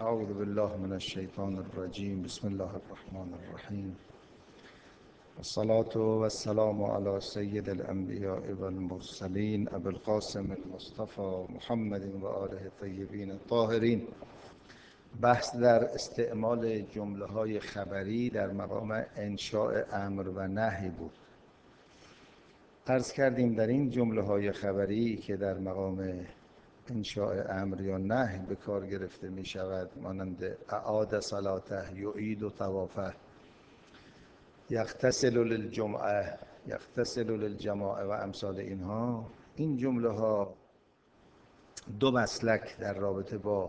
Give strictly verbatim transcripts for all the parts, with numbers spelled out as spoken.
اعوذ بالله من الشیطان الرجیم. بسم الله الرحمن الرحیم. الصلاة والسلام على سید الانبیاء والمرسلین ابی القاسم المصطفى محمد و آله الطیبین الطاهرین. بحث در استعمال جمله های خبری در مقام انشاء امر و نهی بود. عرض کردیم در این جمله های خبری که در مقام انشاء امر یا نهی به کار گرفته می شود، مانند اعاد صلاته، یعید و طوافه، یغتسل للجمعه، یغتسل للجماعه و امثال اینها، این جمله ها دو مسلک در رابطه با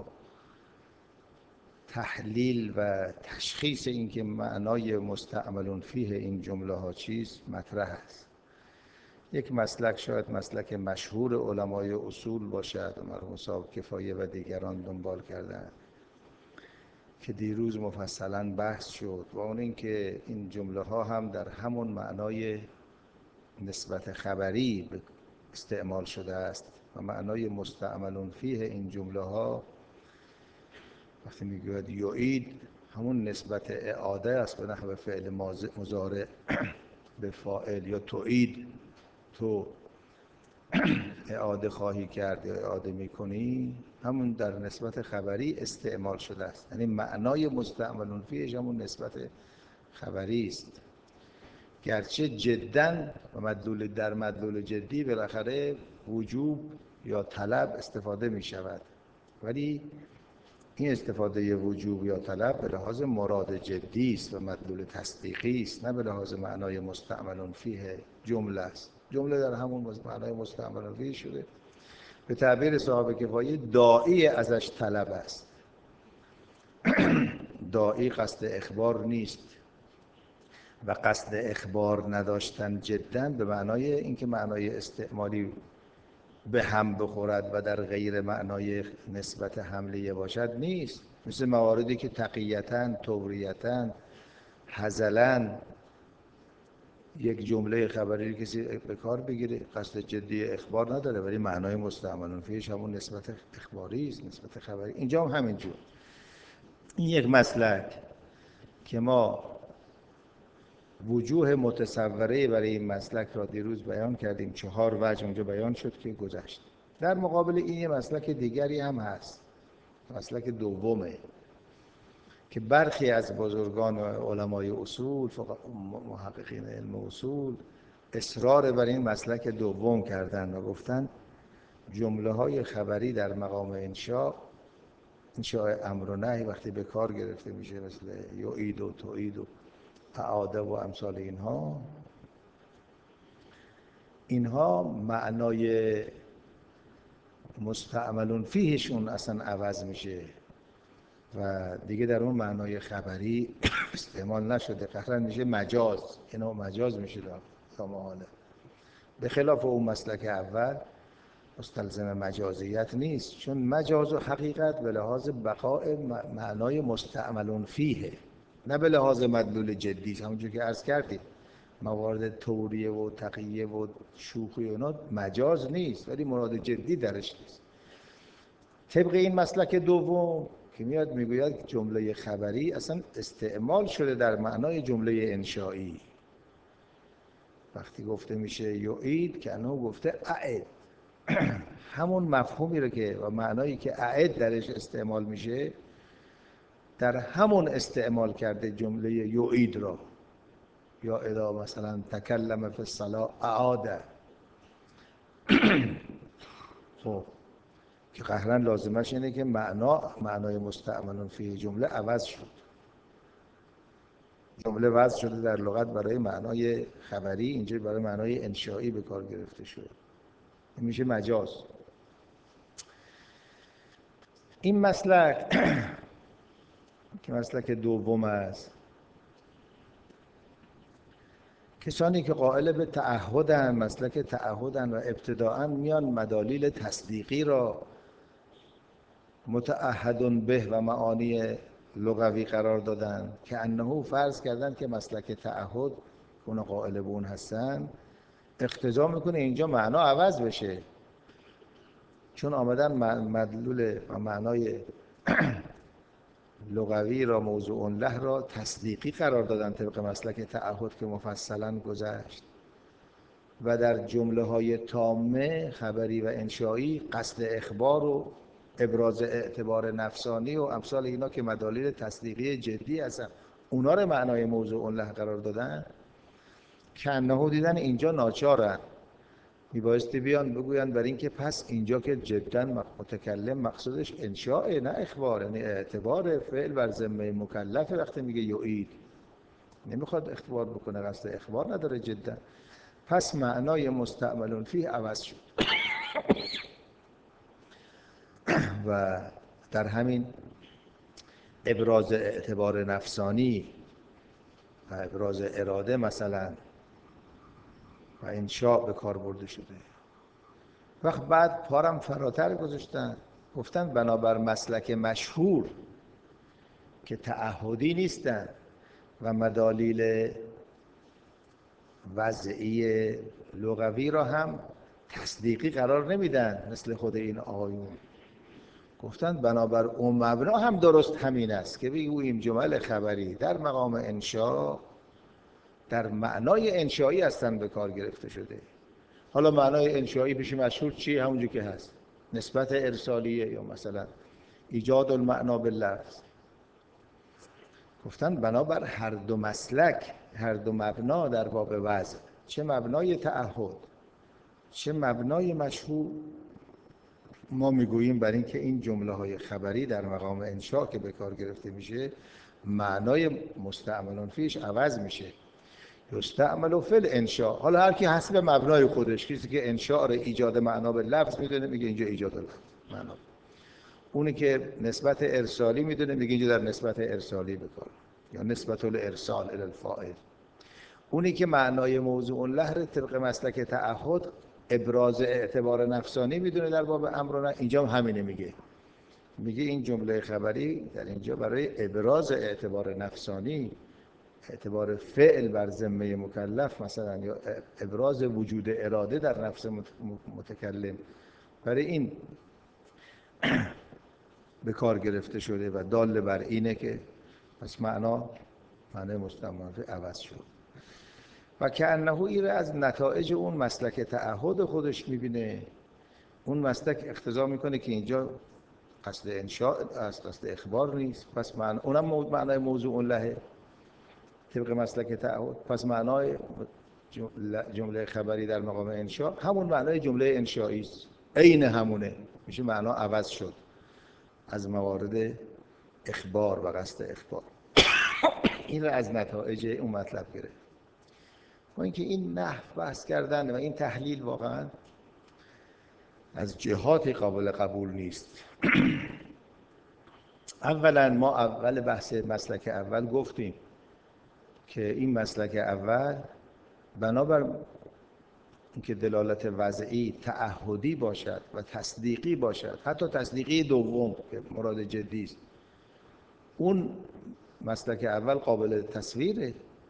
تحلیل و تشخیص اینکه معنای مستعمل فیه این جمله ها چیست مطرح است. یک مسلک شاید مسلک مشهور علمای اصول باشد و مرحوم صاحب کفایه و دیگران دنبال کردند که دیروز مفصلا بحث شد، و اون این که این جمله ها هم در همون معنای نسبت خبری استعمال شده است و معنای مستعمل فیه این جمله ها وقتی میگوید یعید همون نسبت اعاده است به نحو فعل مضارع به فاعل، یا تعید، تو اعاده خواهی کرد یا اعاده میکنی، همون در نسبت خبری استعمال شده است. یعنی معنای مستعمل فیهش همون نسبت خبری است، گرچه جدا و مدلول در مدلول جدی بالاخره وجوب یا طلب استفاده می شود، ولی این استفاده وجوب یا طلب به لحاظ مراد جدی است و مدلول تصدیقی است، نه به لحاظ معنای مستعمل فیه جمله است. جمله در همون معنای مستعمل فیه شده، به تعبیر صاحب کفایه داعی ازش طلب است. داعی قصد اخبار نیست و قصد اخبار نداشتن جدا به معنای اینکه معنای استعمالی به هم بخورد و در غیر معنای نسبت حملیه باشد نیست، مثل مواردی که تقیتاً، توریتاً، هزلاً یک جمله خبری کسی به کار بگیره قصد جدی اخبار نداره ولی معنای مستعمل فیهش همون نسبت اخباری است، نسبت خبری. اینجا هم همینجور. این یک مسلک که ما وجوه متصوره برای این مسلک را دیروز بیان کردیم، چهار وجه اونجا بیان شد که گذشت. در مقابل این یه مسلک دیگری هم هست، مسلک دومه که برخی از بزرگان علمای اصول، محققین علم اصول، اصرار بر این مسلک دوم کردن و گفتن جمله های خبری در مقام انشاء، انشاء امر و نهی وقتی به کار گرفته میشه مثل یعید و تعید و اعاده و امثال اینها، اینها معنای مستعمل فیهشون اصلا عوض میشه و دیگه در اون معنای خبری استعمال نشده، قطعا میشه مجاز، اینا مجاز میشه تا محاله. به خلاف اون مسلک اول مستلزم مجازیت نیست، چون مجاز و حقیقت به لحاظ بقاء معنای مستعمل فیه، نه به لحاظ مدلول جدی. همونجور که عرض کردیم موارد توریه و تقیه و شوخی و اینا مجاز نیست ولی مراد جدی درش نیست. طبق این مسلک دوم که میاد میگوید جمله خبری اصلا استعمال شده در معنای جمله انشایی. وقتی گفته میشه یعید که انه گفته اعد، همون مفهومی رو که و معنایی که اعد درش استعمال میشه در همون استعمال کرده جمله یعید را. یا اذا مثلا تکلم فی الصلاة اعاده، خب که قهرن لازمش اینه که معنا معنای مستعمل فی جمله عوض شد. جمله وضع شده در لغت برای معنای خبری، اینجا برای معنای انشایی به کار گرفته شده. این میشه مجاز. این مسلک که مسلک دوم است، کسانی که قائل به تعهدن، مسلک تعهدن و ابتداءً میان مدالیل تصدیقی را متعهد به و معانی لغوی قرار دادن که انه فرض کردن که مسلک تعهد که اون قائل به اون هستن اقتضا میکنه اینجا معنا عوض بشه، چون آمدن مدلول و معنای لغوی را موضوع له را تصدیقی قرار دادن طبق مسلک تعهد که مفصلا گذشت و در جمله های تامه خبری و انشایی قصد اخبار و ابراز اعتبار نفسانی و امثال اینا که مدالیل تصدیقی جدی هستن اونا رو معنای موضوع له قرار دادن که انه دیدن اینجا ناچارن میبایستی بیان بگوین برای اینکه پس اینجا که جدا متکلم مقصودش انشاء نه اخبار، یعنی اعتبار فعل بر ذمه مکلف وقتی میگه یعید نمیخواد اخبار بکنه، قصد اخبار نداره جدا، پس معنای مستعملون فیه عوض شد و در همین ابراز اعتبار نفسانی و ابراز اراده مثلا و انشاء به کار برده شده. وقت بعد پارم فراتر گذاشتن گفتن بنابر مسلک مشهور که تعهدی نیستن و مدالیل وضعی لغوی را هم تصدیقی قرار نمیدن مثل خود این آیون، گفتن بنابر اون مبنا هم درست همین است که بگوییم جمل خبری در مقام انشاء در معنای انشایی هستن به کار گرفته شده. حالا معنای انشایی پیش مشهور چیه؟ همونجور که هست، نسبت ارسالیه یا مثلا ایجاد المعنا باللفظ. گفتن بنابر هر دو مسلک، هر دو مبنا در باب وضع، چه مبنای تعهد چه مبنای مشهور، ما میگوییم بر این که این جمله های خبری در مقام انشاء که به کار گرفته میشه معنای مستعملون فیش عوض میشه، یستعمل فی الانشاء. حالا هر کی حسب مبنای خودش، کسی که انشاء را ایجاد معنا به لفظ میدونه میگه اینجا ایجاد معنا، اونی که نسبت ارسالی میدونه میگه اینجا در نسبت ارسالی بکار یا نسبت الارسال الی الفاعل، اونی که معنای موضوع له طبق مسلک تعهد ابراز اعتبار نفسانی میدونه در باب امر نه، اینجا هم همینه میگه میگه این جمله خبری در اینجا برای ابراز اعتبار نفسانی، اعتبار فعل بر ذمه مکلف مثلا یا ابراز وجود اراده در نفس متکلم، برای این به کار گرفته شده و دال بر اینه که پس معنا معنی مستعمل عوض شد و که انه ایره از نتایج اون مسلک تعهد خودش میبینه. اون مسلک اقتضا میکنه که اینجا قصد انشاء است، قصد اخبار نیست، پس معنی اونم معنای موضوع لهه طبق مسلک تعهد، پس معنای جمله خبری در مقام انشاء همون معنای جمله انشایی است، عین همونه، میشه معنا عوض شد از موارد اخبار و قصد اخبار. این رو از نتایج اون مطلب گرفت. با اینکه این نحو بحث کردن و این تحلیل واقعا از جهاتی قابل قبول نیست. اولا ما اول بحث مسلک اول گفتیم که این مسلک اول بنابر اینکه دلالت وضعی تعهدی باشد و تصدیقی باشد، حتی تصدیقی دوم که مراد جدی است، اون مسلک اول قابل تصویره.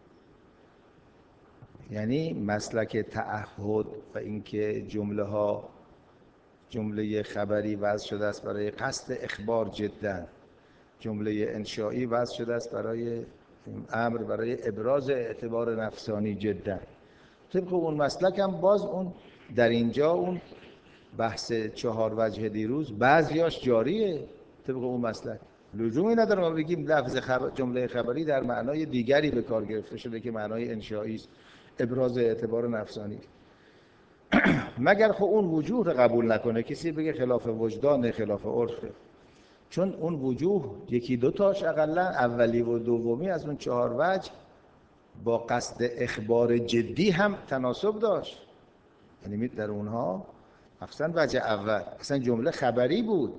یعنی مسلک تعهد و اینکه جمله ها جمله خبری وضع شده است برای قصد اخبار جدا، جمله انشایی وضع شده است برای امر برای ابراز اعتبار نفسانی جدا. طبق اون مسلک هم باز اون در اینجا اون بحث چهار وجه دیروز بعضیاش جاریه طبق اون مسلک، لزومی نداره ما بگیم لفظ خبر جمله خبری در معنای دیگری به کار گرفته شده که معنای انشایی است، ابراز اعتبار نفسانی، مگر خب اون وجوه رو قبول نکنه، کسی بگه خلاف وجدان خلاف عرفه، چون اون وجوه یکی دو تاش اقلا اولی و دومی از اون چهار وجه با قصد اخبار جدی هم تناسب داشت. یعنی در اونها مثلا وجه اول اصلا جمله خبری بود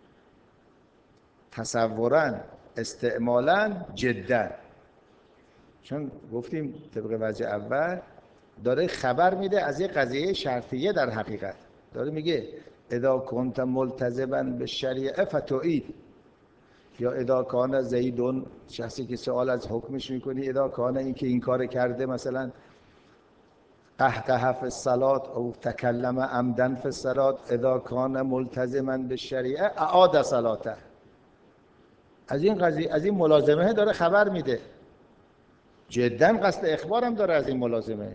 تصوراً استعمالاً جدا، چون گفتیم طبق وجه اول داره خبر میده از یه قضیه شرطیه، در حقیقت داره میگه اذا کنت ملتزما بالشریعه فتعید، یا اذا کان زیدون، شخصی که سوال از حکمش میکنی، اذا کان این که این کار کرده مثلا قهقه فی الصلاة او تکلم عمدا فی الصلاة اذا کان ملتزما بالشریعه اعاد صلاته، از این قضیه، از این ملازمه داره خبر میده. جدا قصد اخبارم داره از این ملازمه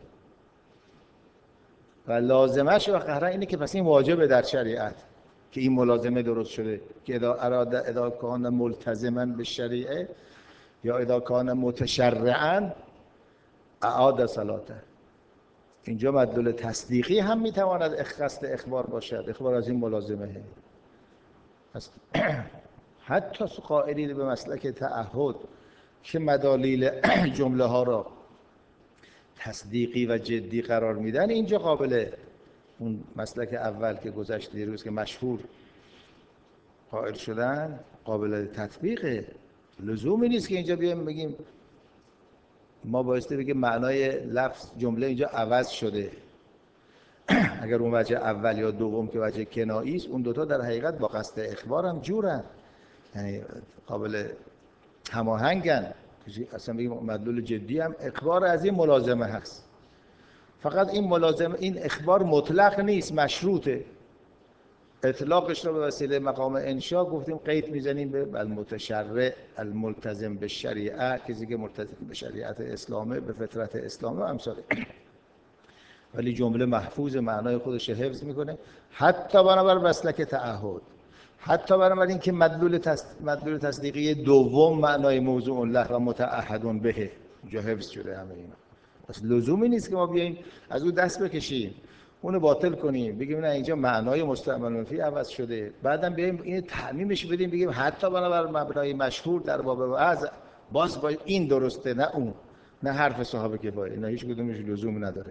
و لازمش و قهرن اینه که پس این واجبه در شریعت که این ملازمه درست شده که اذا اراد اذا کان ملتزما بالشریعه یا اذا کان متشرعا اعاد صلاته. اینجا مدلول تصدیقی هم میتواند قصد اخبار باشد، اخبار از این ملازمه. پس حتی قائلین به مسلک تعهد که مدالیل جمله ها را تصدیقی و جدی قرار میدن، اینجا قابل اون مسلک اول که گذشت دیروز که مشهور قائل شدن قابل تطبیقه. لزومی نیست که اینجا بیایم بگیم ما بایستی بگیم معنای لفظ جمله اینجا عوض شده. اگر اون وجه اول یا دوم که وجه کنایی است، اون دوتا در حقیقت با قصد اخبار هم جورن، یعنی قابل هماهنگن. اصلا بگیم مدلول جدی هم اخبار از این ملازمه هست، فقط این ملازمه این اخبار مطلق نیست، مشروطه. اطلاقش رو به وسیله مقام انشا گفتیم قید میزنیم به المتشرع الملتزم به شریعه، کسی که ملتزم به شریعت اسلامه، به فطرت اسلامه و امثال. ولی جمله محفوظ معنای خودش حفظ میکنه، حتی بنابر مسلک تعهد، حتی بنابر این که مدلول تصد... مدلول تصدیقی دوم معنای موضوع له و متعهد به اینجا حفظ شده همه اینا. پس لزومی نیست که ما بیاییم از اون دست بکشیم اونو باطل کنیم بگیم نه اینجا معنای مستعمل فی عوض شده، بعدم بیایم اینو تعمیمش بدیم بگیم حتی بنابر مبنای مشهور در باب وعظ باز با این درسته، نه اون، نه حرف صحابه کفایه، نه هیچ کدومش لزوم نداره.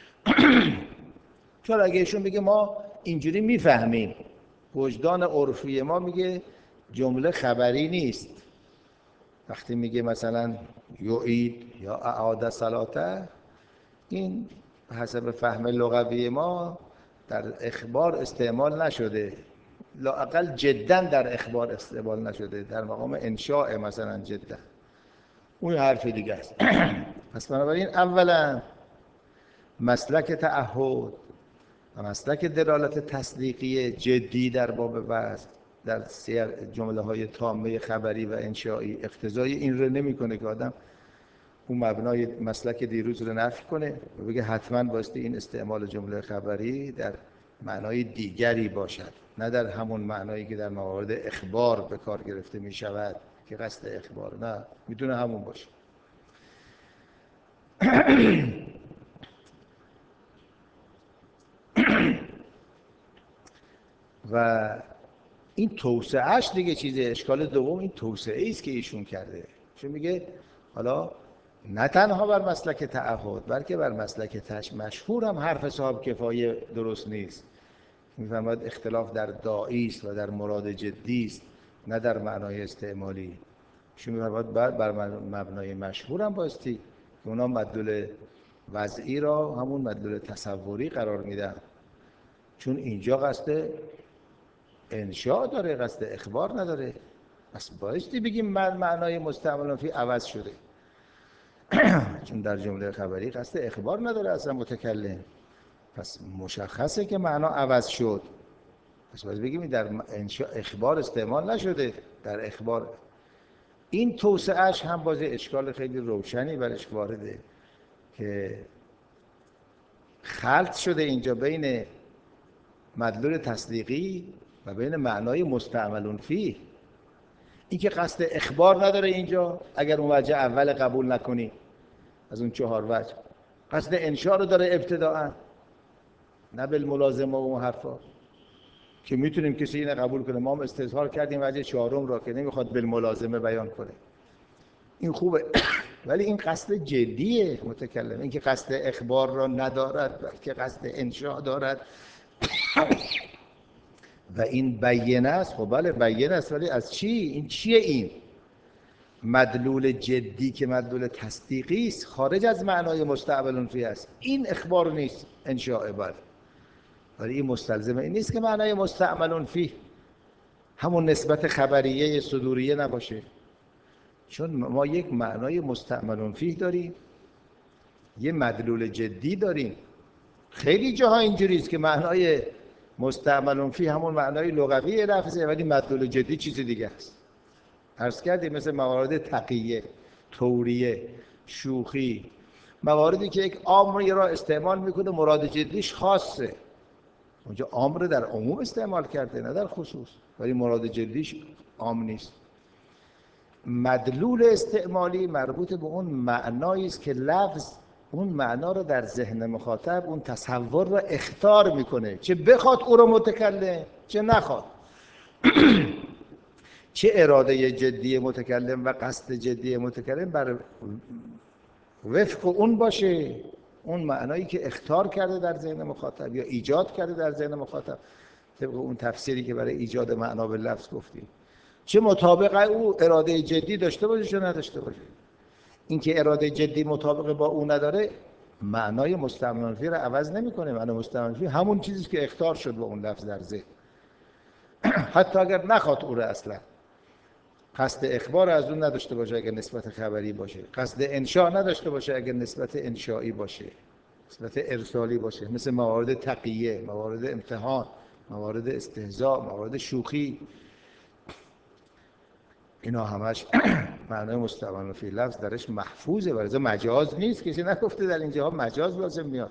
چون اگه ایشون بگه ما اینجوری میفهمیم، وجدان عرفی ما میگه جمله خبری نیست. وقتی میگه مثلا یعید یا اعاد صلاته، این حسب فهم لغوی ما در اخبار استعمال نشده، لااقل جدا در اخبار استعمال نشده، در مقام انشاء مثلا جدا، اون حرف دیگه است. پس بنابراین اولا مسلک تعهد و مسلک دلالت تصدیقی جدی در باب وعظ در سیاق جمله های تامه خبری و انشایی اقتضای این رو نمیکنه که آدم اون مبنای مسلک دیروز رو نفی کنه و بگه حتما بایستی این استعمال جمله خبری در معنای دیگری باشد، نه در همون معنایی که در موارد اخبار به کار گرفته می شود که قصد اخبار، نه، میتونه همون باشه. و این توسعهش دیگه چیزه. اشکال دوم این توسعه است که ایشون کرده. چون میگه حالا نه تنها بر مسلک تعهد بلکه بر مسلک تش مشهور هم حرف صاحب کفایه درست نیست. میفهمد اختلاف در داعی است و در مراد جدی است، نه در معنای استعمالی. ایشون میفهمد بر مبنای مشهور هم بایستی که اونا مدلول وضعی را همون مدلول تصوری قرار میدن، چون اینجا قصد انشاء داره، قصد اخبار نداره. پس بایستی بگیم معنای مستعمل فی عوض شده، چون در جمله خبری قصد اخبار نداره اصلا متکلم. پس مشخصه که معنا عوض شد. پس باید بگیم در انشاء اخبار استعمال نشده، در اخبار. این توسعهش هم باز اشکال خیلی روشنی برش وارده که خلط شده اینجا بین مدلول تصدیقی و بین معنای مستعمل فیه. این که قصد اخبار نداره اینجا، اگر اون وجه اول قبول نکنی از اون چهار وجه، قصد انشاء رو داره ابتداءً، نه بالملازمه و اون حرفا که میتونیم کسی اینو قبول کنه. ما هم استظهار کردیم وجه چهارم را که نمیخواد بالملازمه بیان کنه، این خوبه. ولی این قصد جدیه متکلم، این که قصد اخبار را ندارد بلکه قصد انشاء دارد و این بیانه است. خب بله بیانه است، ولی از چی؟ این چیه؟ این مدلول جدی که مدلول تصدیقی است، خارج از معنای مستعمل فیه است. این اخبار نیست، انشاء. بله، ولی این مستلزم این نیست که معنای مستعمل فیه همون نسبت خبریه صدوریه نباشه، چون ما یک معنای مستعمل فیه داریم، یه مدلول جدی داریم. خیلی جاها اینجوری است که معنای مستعمل فیه همون معنای لغوی لفظه، ولی مدلول جدی چیز دیگه است. عرض کردیم مثل موارد تقیه، توریه، شوخی، مواردی که یک امری را استعمال میکنه مراد جدیش خاصه. اونجا امر در عموم استعمال کرده نه در خصوص، ولی مراد جدیش عام نیست. مدلول استعمالی مربوط به اون معنایی است که لفظ اون معنا رو در ذهن مخاطب، اون تصور رو اخطار میکنه، چه بخواد او رو متکلم چه نخواد. چه اراده جدی متکلم و قصد جدی متکلم بر وفق اون باشه، اون معنایی که اخطار کرده در ذهن مخاطب یا ایجاد کرده در ذهن مخاطب، طبق اون تفسیری که برای ایجاد معنا به لفظ گفتیم، چه مطابق او اراده جدی داشته باشه چه نداشته باشه. اینکه اراده جدی مطابق با او نداره معنای مستعمل فی رو عوض نمیکنه. معنای مستعمل فی همون چیزی که اخطار شد با اون لفظ در ذهن. حتی اگر نخواد او رو اصلا، قصد اخبار از اون نداشته باشه اگر نسبت خبری باشه، قصد انشاء نداشته باشه اگر نسبت انشایی باشه، نسبت ارسالی باشه، مثل موارد تقیه، موارد امتحان، موارد استهزاء، موارد شوخی، اینا همش معنای مستعمل فی لفظ درش محفوظه، برای مجاز نیست. کسی نگفته در اینجاها مجاز لازم میاد.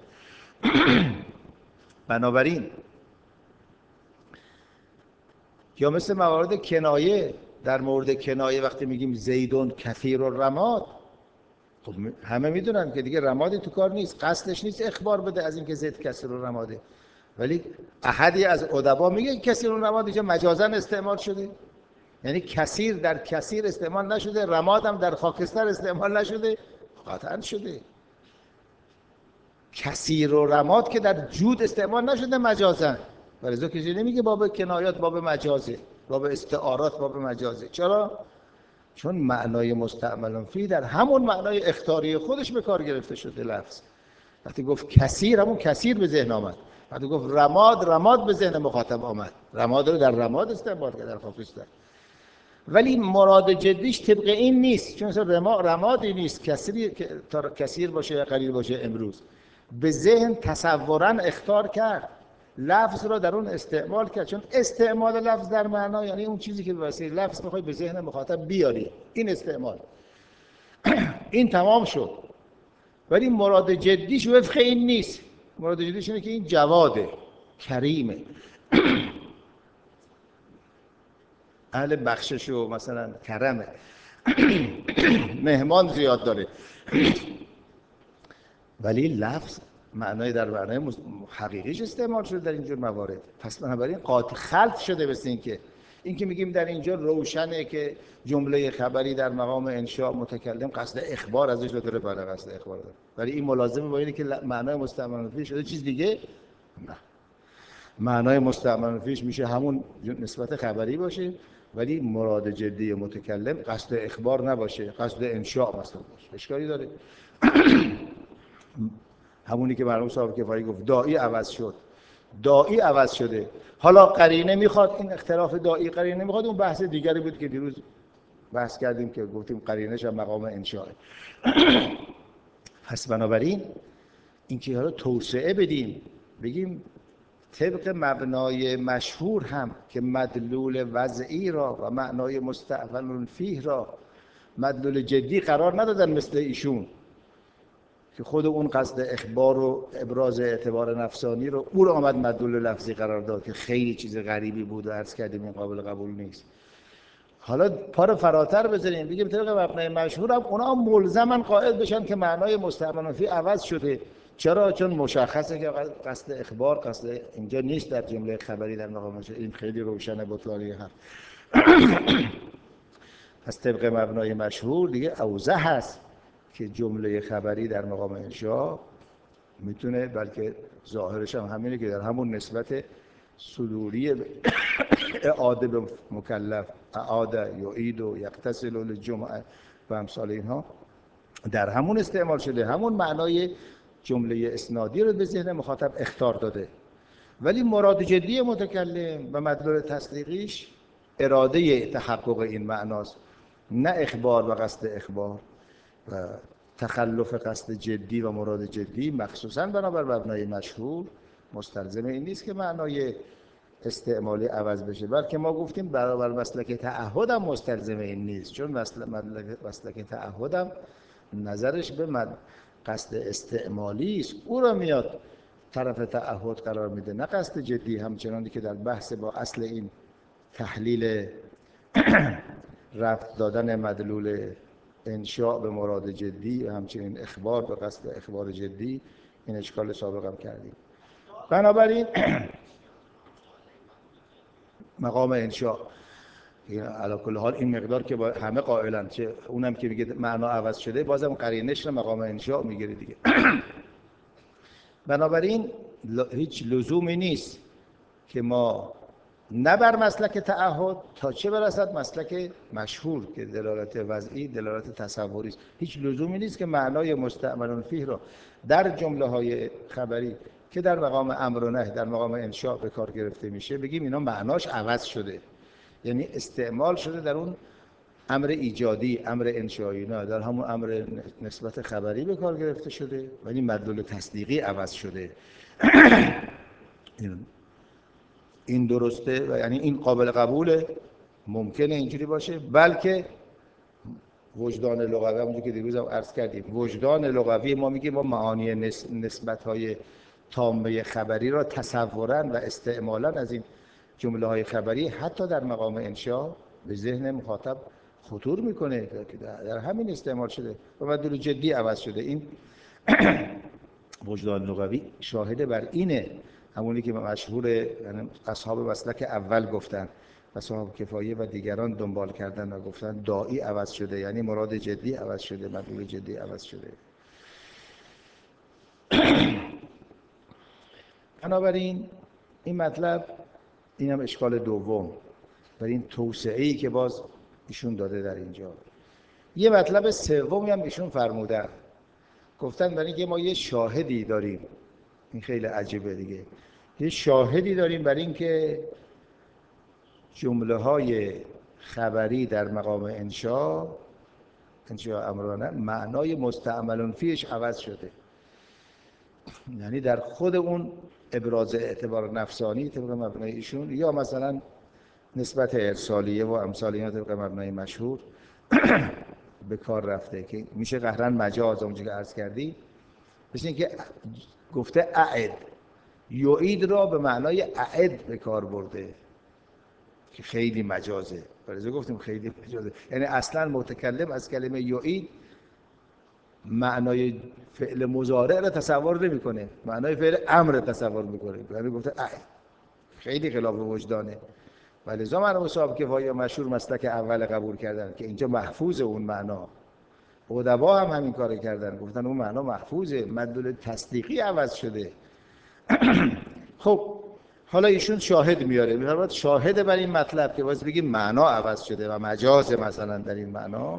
بنابراین یا مثل موارد کنایه، در مورد کنایه وقتی میگیم زیدون کثیر الرماد، خب همه میدونن که دیگه رمادی تو کار نیست، قصدش نیست اخبار بده از اینکه زید کثیر الرماده، ولی احدی از ادبا میگه کثیر الرماد اینجا مجازاً استعمال شده، یعنی کثیر در کثیر استعمال نشده، رماد هم در خاکستر استعمال نشده، قطعاً شده. کثیر و رماد که در جود استعمال نشده مجازاً، ولذا کسی نمیگه باب کنایات باب مجازه، باب استعارات باب مجازه. چرا؟ چون معنای مستعمل فی در همون معنای اخطاری خودش به کار گرفته شده لفظ. وقتی گفت کثیر همون کثیر به ذهن آمد، وقتی گفت رماد رماد به ذهن مخاطب آمد، رماد رو در رماد استعمال کرد در خاکستر. ولی مراد جدیش طبق این نیست، چون مثلا رمادی نیست کثیر کثیر باشه یا قلیل باشه، امروز به ذهن تصوراً اخطار کرد، لفظ را در اون استعمال کرد، چون استعمال لفظ در معنا یعنی اون چیزی که به واسطه لفظ میخوای به ذهن مخاطب بیاری، این استعمال این تمام شد. ولی مراد جدیش وفق این نیست. مراد جدیش اینه که این جواده، کریمه، اهل بخشش و مثلا کرمه، مهمان زیاد داره. ولی لفظ معنای در معنای حقیقیش استعمال شده در اینجور موارد. پس بنابراین قاطع خلط شده. مثل این که این که میگیم در اینجا روشنه که جمله خبری در مقام انشاء متکلم قصد اخبار ازش داره، بله قصد اخبار داره، ولی این ملازمه با اینه که معنای مستعمل فیش شده چیز دیگه. نه، معنای مستعمل فیش میشه همون نسبت خبری باشه، ولی مراد جدی متکلم قصد اخبار نباشه، قصد انشاء مثلا باشه. اشکالی داره؟ همونی که مرحوم صاحب کفایی گفت داعی عوض شد، داعی عوض شده. حالا قرینه میخواد، این اختلاف داعی قرینه میخواد، اون بحث دیگری بود که دیروز بحث کردیم که گفتیم قرینه‌ش هم مقام انشاء. پس بنابراین اینکه حالا توسعه بدیم بگیم طبق مبنای مشهور هم که مدلول وضعی را و معنای مستعمل فیه را مدلول جدی قرار ندادن مثل ایشون که خود اون قصد اخبار و ابراز اعتبار نفسانی رو او رو آمد مدلول لفظی قرار داد که خیلی چیز غریبی بود و عرض کردیم این قابل قبول نیست. حالا پا رو فراتر بذاریم بگیم طبق مبنای مشهور هم اونا ملزمن قائل بشن که معنای مستعمل فی عوض شده. چرا؟ چون مشخصه که قصد اخبار قصد اینجا نیست در جمله خبری در مقام انشاء. این خیلی روشنه بطلانی هم. پس طبق مبنای مشهور دیگه اوضح هست که جمله خبری در مقام انشاء میتونه، بلکه ظاهرش هم همینه که در همون نسبت صدوری اعاده به مکلف، اعاده یعید و یغتسل للجمعه و امثال اینها در همون استعمال شده، همون معنای جمله اسنادی رو به ذهن مخاطب اخطار داده. ولی مراد جدی متکلم و مدلول تصدیقیش اراده تحقق این معناست، نه اخبار و قصد اخبار و تخلف قصد جدی و مراد جدی. مخصوصاً بنابر مبنای مشهور مستلزم این نیست که معنای استعمالی عوض بشه، بلکه ما گفتیم برابر مسلک تعهد هم مستلزم این نیست، چون مسلک, مسلک تعهد هم نظرش به مد... قصد استعمالی است، او را میاد طرف تعهد قرار میده، نه قصد جدی، همچنانی که در بحث با اصل این تحلیل رفت دادن مدلول انشاء به مراد جدی و همچنین اخبار به قصد اخبار جدی این اشکال سابق هم کردیم. بنابراین مقام انشاء علی کل حال این مقدار که با همه قائلن، چه اونم که میگه معنا عوض شده بازم قرینش رو مقام انشاء میگیره دیگه. بنابراین هیچ لزومی نیست که ما نه بر مسلک تعهد تا چه برسد مسلک مشهور که دلالت وضعی دلالت تصوری است، هیچ لزومی نیست که معنای مستعمل فیه را در جمله های خبری که در مقام امر و نهی در مقام انشاء به کار گرفته میشه بگیم اینا معناش عوض شده، یعنی استعمال شده در اون امر ایجادی، امر انشایی، نه در همون امر نسبت خبری به کار گرفته شده ولی مدلول تصدیقی عوض شده. این درسته و یعنی این قابل قبوله، ممکنه اینجوری باشه، بلکه وجدان لغوی همونجوری که دیروز هم عرض کردیم، وجدان لغوی ما میگه ما معانی نسبت‌های تامه خبری را تصوراً و استعمالاً از این جمله‌های خبری حتی در مقام انشاء به ذهن مخاطب خطور میکنه که در همین استعمال شده و مدلول جدی عوض شده. این وجدان لغوی شاهد بر اینه، همونی که مشهور یعنی اصحاب مسلک اول گفتن و صاحب کفایه و دیگران دنبال کردن و گفتن داعی عوض شده، یعنی مراد جدی عوض شده، مدلول جدی عوض شده. بنابراین این مطلب این هم اشکال دوم برای این توسعه‌ای که باز ایشون داده در اینجا. یه مطلب سومی هم ایشون فرمودن، گفتن برای اینکه ما یه شاهدی داریم، این خیلی عجیبه دیگه، یه شاهدی داریم برای اینکه جمله‌های خبری در مقام انشاء انشاء امرانه معنای مستعمل فیش عوض شده، یعنی در خود اون ابراز اعتبار نفسانی طبق مبنای ایشون یا مثلا نسبت ارسالیه و امثال اینا طبق مبنای مشهور به کار رفته که میشه قهرن مجاز، اونجوری که عرض کردی، مثل اینکه گفته اعد، یعید را به معنای اعد به کار برده که خیلی مجازه، برای گفتیم خیلی مجازه، یعنی اصلا متکلم از کلمه یعید معنای فعل مضارع را تصور نمیکنه، معنای فعل امر تصور میکنه، یعنی گفته اعد، خیلی خلاف وجدانه. ولی زمان مصاب کفایه مشهور مسلک اول قبول کردن که اینجا محفوظ اون معنا، ادبا هم همین کارو کردن، گفتن اون معنا محفوظه، مدلول تصدیقی عوض شده. خب حالا ایشون شاهد میاره، میفرماد شاهد بر این مطلب که باز بگیم معنا عوض شده و مجاز مثلا در این معنا،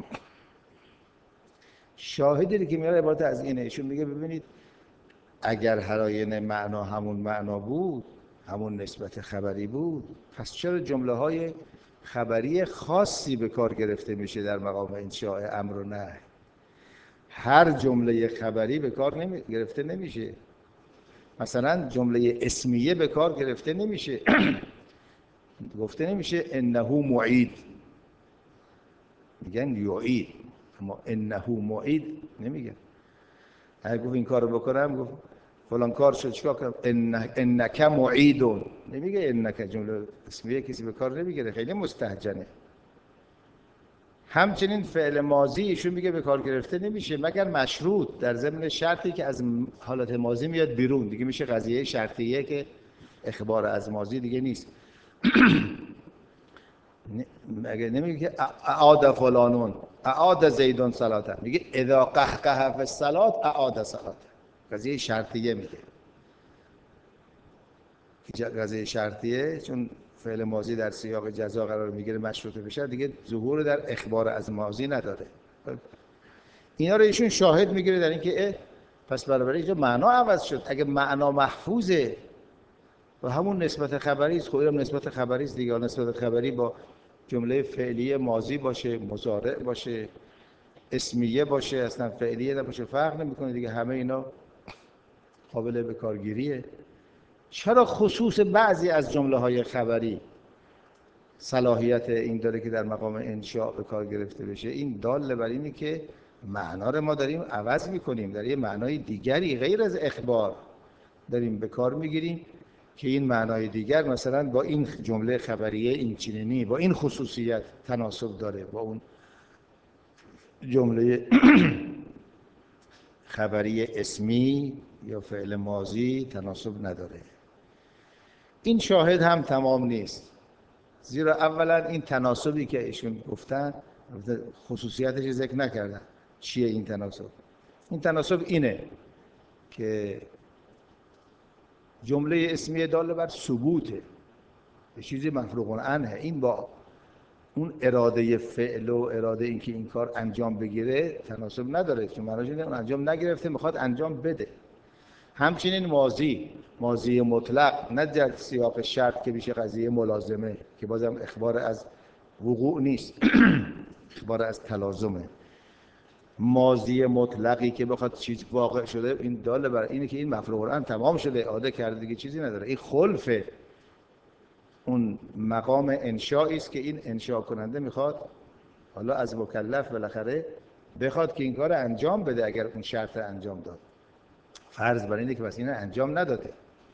شاهدی که میاره عبارت از اینه، ایشون میگه ببینید اگر هراین معنا همون معنا بود، همون نسبت خبری بود، پس چرا جمله های خبری خاصی به کار گرفته میشه در مقام انشاء امر و نهی؟ هر جمله خبری به کار نمی... گرفته نمیشه، مثلا جمله اسمیه به کار گرفته نمیشه گفته نمیشه انه معید، میگن یعید، اما انه معید نمیگن. اگه گفت این کارو بکنم، گفت فلان کار شد چیکار کنم، ان انک معیدون، نمیگه انک، جمله اسمیه کسی به کار نمیگیره، خیلی مستهجنه. همچنین فعل ماضی ایشون میگه به کار گرفته نمیشه مگر مشروط، در ضمن شرطی که از حالت ماضی میاد بیرون، دیگه میشه قضیه شرطیه که اخبار از ماضی دیگه نیست. مگه نمیگه که اعاد فلانون اعاد زیدون صلاته، میگه اذا قهقه فی الصلاه اعاد صلاته، قضیه شرطیه میگه. قضیه شرطیه چون فعل ماضی در سیاق جزا قرار میگیره مشروطه بشه، دیگه ظهور در اخبار از ماضی نداره. اینا رو ایشون شاهد میگیره در اینکه پس برابر اینجا معنا عوض شد. اگه معنا محفوظه و همون نسبت خبری است، خودم نسبت خبری است دیگه، نسبت خبری با جمله فعلی ماضی باشه، مضارع باشه، اسمیه باشه، اصلا فعلیه نباشه، فرق نمیکنه دیگه، همه اینا قابل به کارگیریه. چرا خصوص بعضی از جمله های خبری صلاحیت این داره که در مقام انشاء به کار گرفته بشه؟ این دال بر اینه که معنا رو ما داریم عوض میکنیم، در یه معنای دیگری غیر از اخبار داریم به کار میگیریم که این معنای دیگر مثلا با این جمله خبریه این چنینی با این خصوصیت تناسب داره، با اون جمله خبری اسمی یا فعل ماضی تناسب نداره. این شاهد هم تمام نیست، زیرا اولا این تناسبی که ایشون گفتن خصوصیتش ذکر نکردن. چیه این تناسب؟ این تناسب اینه که جمله اسمی دال بر ثبوته، یه چیزی مفروغ عنه، این با اون اراده فعل و اراده اینکه این کار انجام بگیره تناسب نداره، چون معناش اینه اون انجام نگرفته میخواد انجام بده. همچنین ماضی، ماضی مطلق، نه در سیاق شرط که میشه قضیه ملازمه که بازم اخبار از وقوع نیست اخبار از تلازمه. ماضی مطلقی که بخواد چیز واقع شده، این داله بر اینه که این مفروغ الان تمام شده، اعاده کرده، دیگه چیزی نداره. این خلف اون مقام انشایی است که این انشا کننده میخواد حالا از مکلف بالاخره بخواد که این کار انجام بده اگر اون شرط انجام داد. فرض بر اینه که پس این انجام نداده.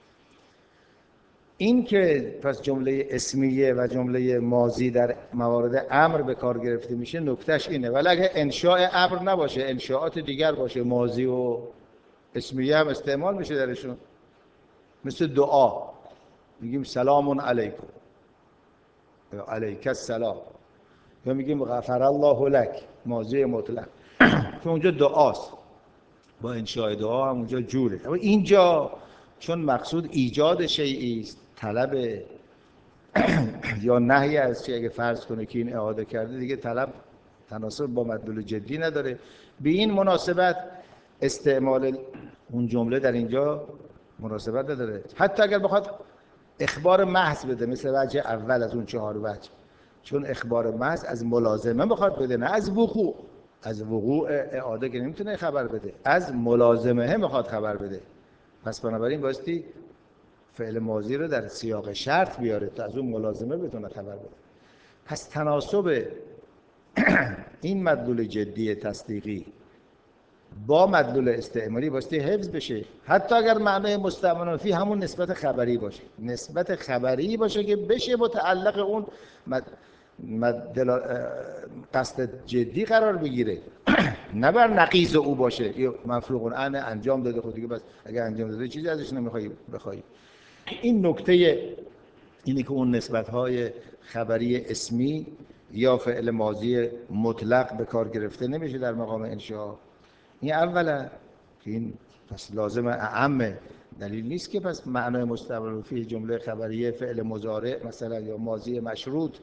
این که پس جمله اسمیه و جمله ماضی در موارد امر به کار گرفته میشه نکتهش اینه. ولی اگه انشاء امر نباشه، انشاءات دیگر باشه، ماضی و اسمیه هم استعمال میشه درشون، مثل دعا میگیم سلام علیکم یا علیک السلام، یا میگیم غفر الله لک، ماضی مطلق که اونجا دعاست، با انشاء دعا هم اونجا جوره. اما اینجا چون مقصود ایجاد شیئی است، طلب یا نهی از چیزی، اگه فرض کنه که این اعاده کرده دیگه طلب تناسب با مدلول جدی نداره، به این مناسبت استعمال اون جمله در اینجا مناسبت نداره. حتی اگر بخواد اخبار محض بده مثل وجه اول از اون چهار وجه، چون اخبار محض از ملازمه بخواد بده نه از وقوع، از وقوع اعاده که نمیتونه خبر بده، از ملازمه میخواد خبر بده، پس بنابراین بایستی فعل ماضی رو در سیاق شرط بیاره تا از اون ملازمه بتونه خبر بده. پس تناسب این مدلول جدی تصدیقی با مدلول استعمالی بایستی حفظ بشه، حتی اگر معنای مستعمل فی همون نسبت خبری باشه، نسبت خبری باشه که بشه متعلق اون مد... مد... قصد جدی قرار بگیره، نه بر نقیض او باشه یا مفروغ عنه انجام داده خود دیگه، بس اگر انجام داده چیزی ازش نمیخوای بخوای. این نکته اینی که اون نسبت‌های خبری اسمی یا فعل ماضی مطلق به کار گرفته نمیشه در مقام انشاء. این اولا که این پس لازم اعم دلیل نیست که پس معنای مستعمل فیه جمله خبریه فعل مضارع مثلا یا ماضی مشروط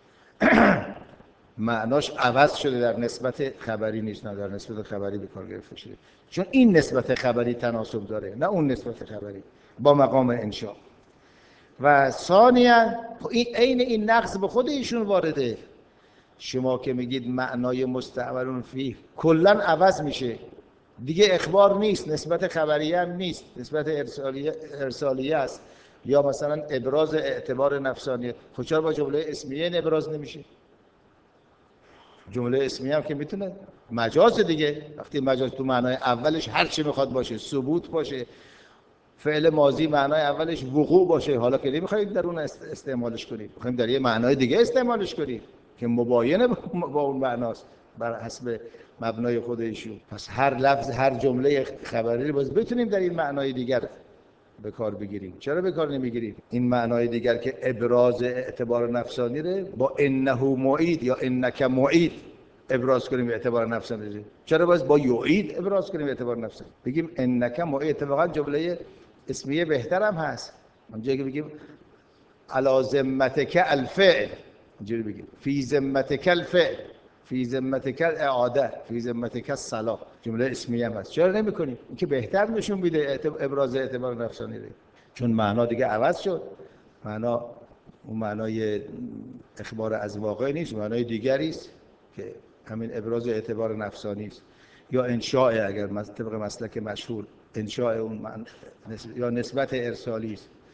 معناش عوض شده در نسبت خبری نیست، نه در نسبت خبری به کار گرفته شده، چون این نسبت خبری تناسب داره نه اون نسبت خبری با مقام انشاء. و ثانیاً این عین این نقص به خود ایشون وارده. شما که میگید معنای مستعمل فیه کلاً عوض میشه، دیگه اخبار نیست، نسبت خبریه هم نیست، نسبت ارسالیه ارسالیه است یا مثلا ابراز اعتبار نفسانیه. خب چرا با جمله اسمیه این ابراز نمیشه؟ جمله اسمیه هم که میتونه مجاز دیگه، وقتی مجاز تو معنای اولش هر چی میخواد باشه، ثبوت باشه، فعل ماضی معنای اولش وقوع باشه، حالا که نمیخواید در اون استعمالش کنید، میخوایم در یه معنای دیگه استعمالش کنید که مباینه با اون معناست بر حسب مبنای خود ایشون. پس هر لفظ هر جمله خبری رو باز بتونیم در این معنای دیگر به کار بگیریم. چرا به کار نمیگیریم این معنای دیگر که ابراز اعتبار نفسانی رو با انه معید یا انک معید ابراز کنیم اعتبار نفسانی؟ چرا باز با یعید ابراز کنیم اعتبار نفسانی؟ بگیم انک معید. اتفاقا جمله اسمیه بهتر هم هست، اونجایی که بگیم علی ذمتک الفعل، اینجوری بگیم فی ذمتک الفعل، فی ذمتک الاعاده، فی ذمتک الصلاه، جمله اسمیه هم هست. چرا نمی‌کنیم؟ این که بهتر نشون میده ابراز اعتبار نفسانی رو، چون معنا دیگه عوض شد، معنا اون معنای اخبار از واقع نیست، معنای دیگری است که همین ابراز اعتبار نفسانی است. یا انشاء، اگر طبق مسلک مشهور انشاء اون معنی یا نسبت ارسالی است،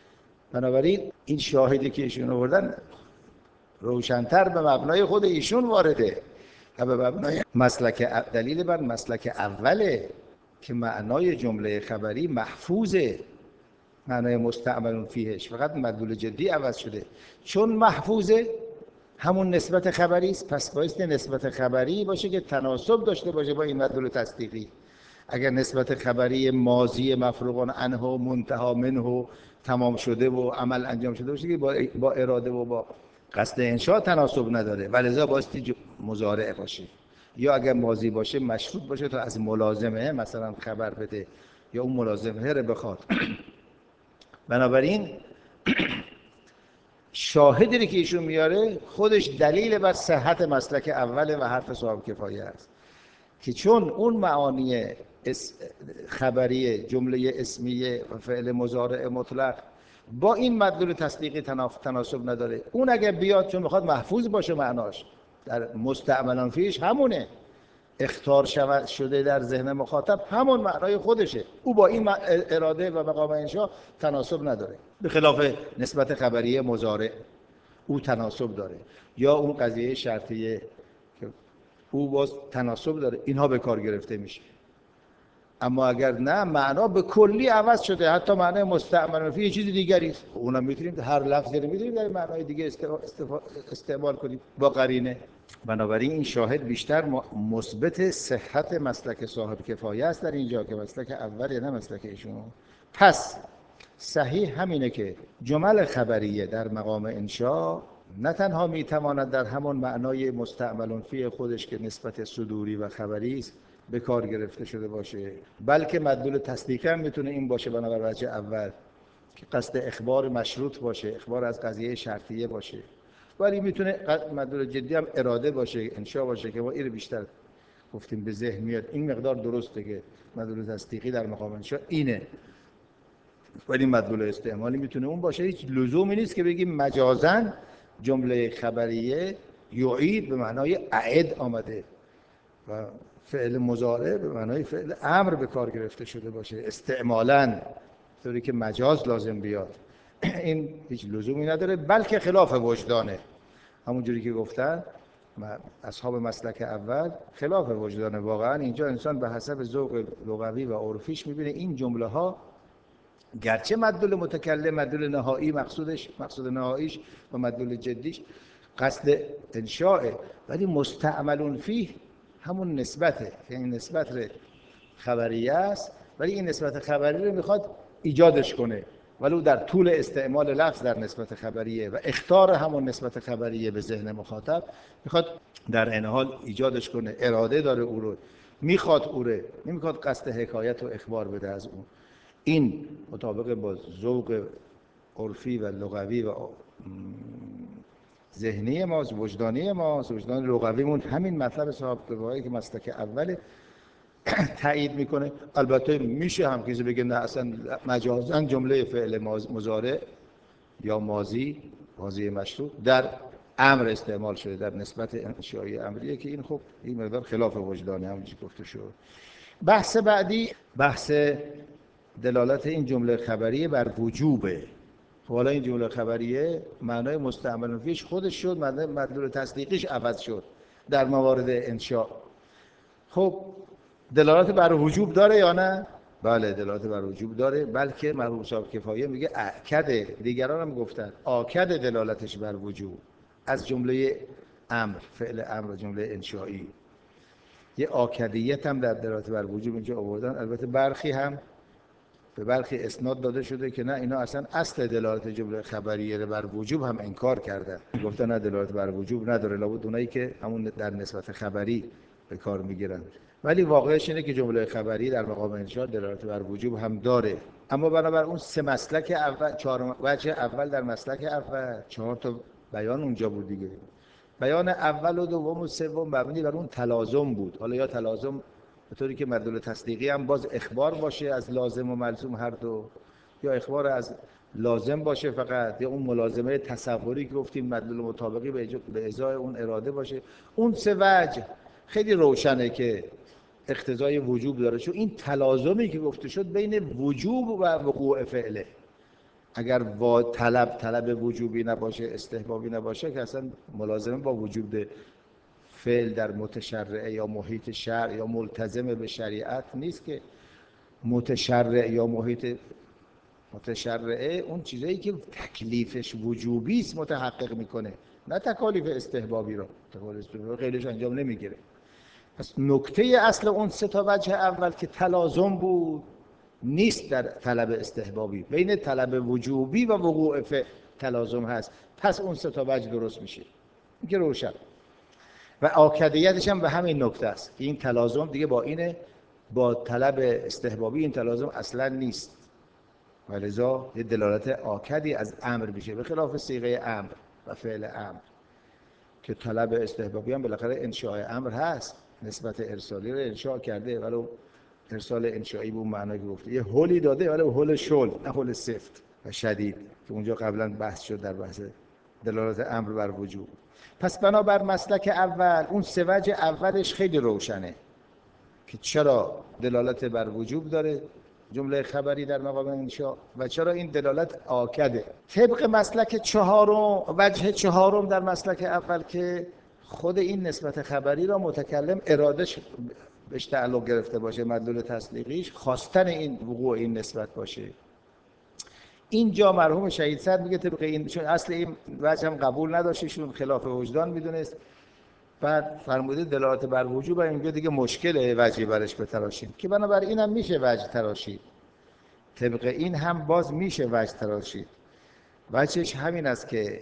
بنابراین این شاهدی که ایشون آوردن روشن‌تر به مبنای خود ایشون وارده و به مبنای مسلک دلیل بر مسلک اوله که معنای جمله خبری محفوظه، معنای مستعمل فیهش فقط مدلول جدی عوض شده. چون محفوظه همون نسبت خبری است، پس بایستی نسبت خبری باشه که تناسب داشته باشه با این مدلول تصدیقی. اگر نسبت خبری ماضی مفروغ عنه و منتهی منه تمام شده و عمل انجام شده باشه که با با اراده و با قصد انشاء تناسب نداره، ولذا بایستی مضارع باشه، یا اگر ماضی باشه مشروط باشه تا از ملازمه مثلا خبر بده یا اون ملازمه رو بخواد. بنابراین شاهدی که ایشون میاره خودش دلیل بر صحت مسلک اول و حرف صاحب کفایه است که چون اون معانی خبری جمله اسمیه و فعل مضارع مطلق با این مدلول تصدیقی تناسب نداره. اون اگر بیاد چون میخواد محفوظ باشه معناش در مستعملان فیش همونه، اخطار شود شده در ذهن مخاطب همون معنای خودشه، او با این اراده و مقام انشاء تناسب نداره، به خلاف نسبت خبری مضارع او تناسب داره، یا اون قضیه شرطیه که او باز تناسب داره، اینها به کار گرفته میشه. اما اگر نه معنا به کلی عوض شده، حتی معنای مستعمل فیه یه چیز دیگری است، اونم میتونیم هر لفظی رو میتونیم در معنای دیگه استعمال کنیم با قرینه. بنابراین این شاهد بیشتر مثبت صحت مسلک صاحب کفایه است در اینجا که مسلک اوله نه مسلک ایشون. پس صحیح همینه که جمل خبریه در مقام انشاء نه تنها میتواند در همون معنای مستعمل فیه خودش که نسبت صدوری و خبری است به کار گرفته شده باشه، بلکه مدلول تصدیقی هم میتونه این باشه بنابر وجه اول که قصد اخبار مشروط باشه، اخبار از قضیه شرطیه باشه، ولی میتونه مدلول جدی هم اراده باشه، انشاء باشه که ما این بیشتر گفتیم به ذهن میاد. این مقدار درسته که مدلول تصدیقی در مقام انشاء اینه، ولی مدلول استعمالی میتونه اون باشه. هیچ لزومی نیست که بگیم مجازاً جمله خبریه یعید به معنای اعد آمده و فعل مضارع به معنای فعل امر به کار گرفته شده باشه استعمالاً، طوری که مجاز لازم بیاد. این هیچ لزومی نداره، بلکه خلاف وجدانه. همون جوری که گفتن اصحاب مسلک اول خلاف وجدانه. واقعا اینجا انسان به حسب ذوق لغوی و عرفیش میبینه این جمله ها گرچه مدلول متکلم مدلول نهایی مقصودش مقصود نهاییش و مدلول جدیش قصد انشاء، ولی مستعملون فیه همون نسبته، یعنی نسبت خبریه است، ولی این نسبت خبری رو میخواد ایجادش کنه، ولو در طول استعمال لفظ در نسبت خبریه و اخطار همون نسبت خبریه به ذهن مخاطب میخواد در این حال ایجادش کنه، اراده داره او رو، میخواد او رو، نمیخواد قصد حکایت و اخبار بده از اون. این مطابق با ذوق عرفی و لغوی و ذهنی ماست، وجدانی ماست. وجدان لغویمون همین مطلب صاحب کفایه که مسلک اوله تایید میکنه. البته میشه هم کسی بگه نه اصلا مجازاً جمله فعل مضارع یا ماضی ماضی مشروط در امر استعمال شده در نسبت انشایی امریه که این خب این مقدار خلاف وجدانی همونجوری گفته شد. بحث بعدی بحث دلالت این جمله خبریه بر وجوبه. خب حالا این جمله خبریه معنای مستعمل فیش خودش شد، مدلول تصدیقیش عوض شد در موارد انشاء. خب دلالت بر وجوب داره یا نه؟ بله دلالت بر وجوب داره، بلکه مرحوم صاحب کفایه میگه اکد، دیگران هم گفتن آکد دلالتش بر وجوب از جمله امر، فعل امر و جمله انشایی. یه آکدیت هم در دلالت بر وجوب اینجا آوردن. البته برخی هم به برخی اسناد داده شده که نه اینا اصلا اصل دلالت جمله خبریه بر وجوب هم انکار کردن، گفتن نه دلالت بر وجوب نداره، لابد اونایی که همون در نسبت خبری به کار میگیرن. ولی واقعش اینه که جمله خبری در مقام انشاء دلالت بر وجوب هم داره. اما بنابر اون سه مسلک اول، چهار وجه اول در مسلک اول، چهار تا بیان اونجا بود دیگه. بیان اول و دوم و سوم مبنی بر اون تلازم بود. حالا یا تلازم به طوری که مدلول تصدیقی هم باز اخبار باشه از لازم و ملزوم هر دو، یا اخبار از لازم باشه فقط، یا اون ملازمه تصوری که گفتیم مدلول مطابقی به ازای اون اراده باشه. اون سه وجه خیلی روشنه که اقتضای وجوب داره، چون این تلازمی که گفته شد بین وجوب و وقوع فعله. اگر وا طلب طلب وجوبی نباشه، استحبابی نباشه، که اصلا ملازمه با وجود فعل در متشرع یا محیط شرع یا ملتزم به شریعت نیست. که متشرع یا محیط متشرعه اون چیزایی که تکلیفش وجوبی است متحقق میکنه، نه تکالیف استحبابی رو. تکالیف استحبابی غیرش انجام نمیگیره. پس نکته اصل اون سه تا وجه اول که تلازم بود نیست در طلب استحبابی. بین طلب وجوبی و وقوع فعل تلازم هست. پس اون سه تا وجه درست میشه. این که روشن. و آکدیتش هم به همین نکته است که این تلازم دیگه با اینه، با طلب استحبابی این تلازم اصلا نیست و لذا یه دلالت آکدی از امر میشه، به خلاف صیغه امر و فعل امر که طلب استحبابی هم بالاخره انشاء امر هست، نسبت ارسالی رو انشاء کرده، ولو ارسال انشایی به اون معنی که گفته یه هولی داده، ولی هول شل نه هول سفت و شدید که اونجا قبلا بحث شد در بحث دلالت امر بر وجوب. پس بنابر مسلک اول اون سه وجه اولش خیلی روشنه که چرا دلالت بر وجوب داره جمله خبری در مقام انشاء و چرا این دلالت آکده. طبق مسلک چهارم، وجه چهارم در مسلک اول که خود این نسبت خبری را متکلم ارادش بهش تعلق گرفته باشه، مدلول تصدیقیش خواستن این وقوع این نسبت باشه. اینجا مرحوم شهید صدر میگه طبق این، چون اصل این وجه هم قبول نداشتشون، خلاف وجدان میدونست، بعد فرموده دلالت بر وجوب و اینجا دیگه مشکله وجهی برش بتراشیم، که بنابراین این هم میشه وجه تراشید. طبق این هم باز میشه وجه تراشید. وجهش همین است که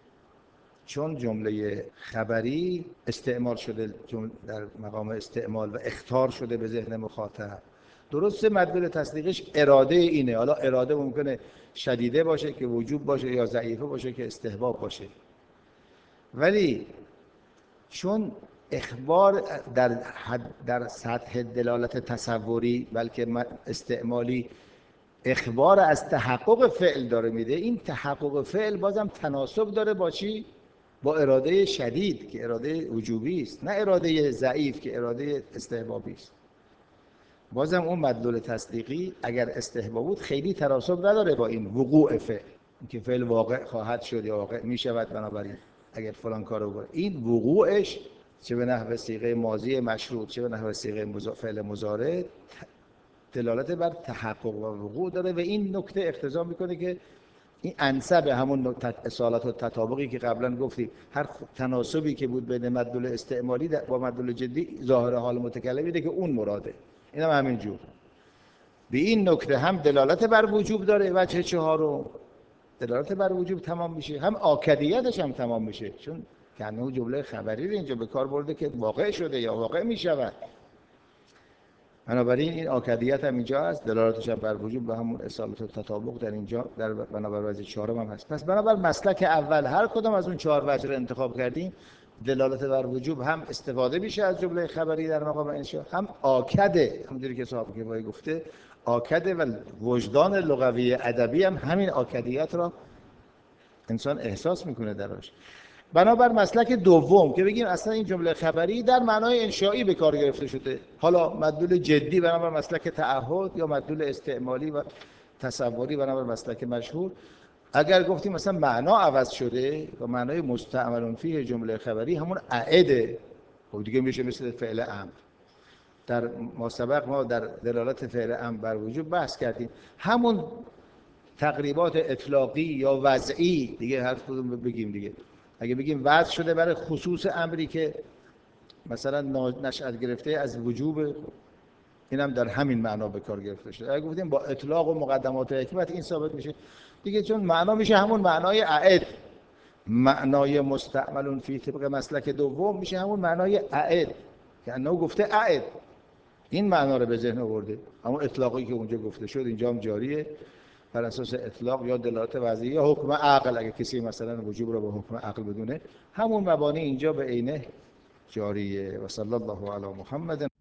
چون جمله خبری استعمال شده در مقام استعمال و اخطار شده به ذهن مخاطب، درسته مدلول تصدیقش اراده اینه، حالا اراده ممکنه شدیده باشه که وجوب باشه یا ضعیفه باشه که استحباب باشه، ولی چون اخبار در حد در سطح دلالت تصوری بلکه استعمالی اخبار از تحقق فعل داره میده، این تحقق فعل بازم تناسب داره با چی؟ با اراده شدید که اراده وجوبی است، نه اراده ضعیف که اراده استحبابی است. بازم اون مدلول تصدیقی اگر استحباب بود خیلی تناسب نداره با این وقوع فعل، که فعل واقع خواهد شد یا واقع میشود، بنابراین اگر فلان کارو بکنه این وقوعش چه به نحو صیغه ماضی مشروط چه به نحو صیغه فعل مضارع دلالت بر تحقق و وقوع داره و این نکته اقتضا میکنه که این انسب همون اصالت و تطابقی که قبلا گفتیم، هر تناسبی که بود بین مدلول استعمالی با مدلول جدی ظاهر حال متکلم میده که اون مراده. این هم همین جور به این نکته هم دلالت بر وجوب داره. وجه چهارم دلالت بر وجوب تمام میشه، هم آکدیتش هم تمام میشه، چون کنه جمله خبری رو اینجا به کار برده که واقع شده یا واقع میشود. بنابراین این آکدیت هم اینجا هست، دلالتش هم بر وجوب و همون اصالت و تطابق در اینجا در بنابر وجه چهارم هم هست. پس بنابر مسلک اول هر کدام از اون چهار وجه رو انتخاب کردیم، دلالت بر وجوب هم استفاده میشه از جمله خبری در مقام انشاء، هم آکده، همونجوری که صاحب کفایه گفته آکده و وجدان لغوی ادبی هم همین آکدیت را انسان احساس میکنه دراش. بنابر مسلک دوم که بگیم اصلا این جمله خبری در معنای انشایی به کار گرفته شده، حالا مدلول جدی بنابر مسلک تعهد یا مدلول استعمالی و تصوری بنابر مسلک مشهور، اگر گفتیم مثلا معنا عوض شده و معنای مستعمل فیه جمله خبری همون اعده، خب دیگه میشه مثل فعل امر. در ما سبق ما در دلالت فعل امر بر وجوب بحث کردیم، همون تقریبات اطلاقی یا وضعی دیگه هر کدوم بگیم دیگه. اگه بگیم وضع شده برای خصوص امری که مثلا نشأت گرفته از وجوب، اینم در همین معنا به کار گرفته شده. اگه گفتیم با اطلاق و مقدمات حکمت این ثابت میشه دیگه، چون معنا میشه همون معنای اعد. معنای مستعمل فی طبق مسلک دوم میشه همون معنای اعد که انه گفته اعد، این معنا رو به ذهن آورده. اما اطلاقی که اونجا گفته شد اینجا هم جاریه بر اساس اطلاق یا دلالت وضعی یا حکم عقل. اگه کسی مثلا وجوب رو با حکم عقل بدونه، همون مبانی اینجا به عینه جاریه. و صلی الله علی محمد.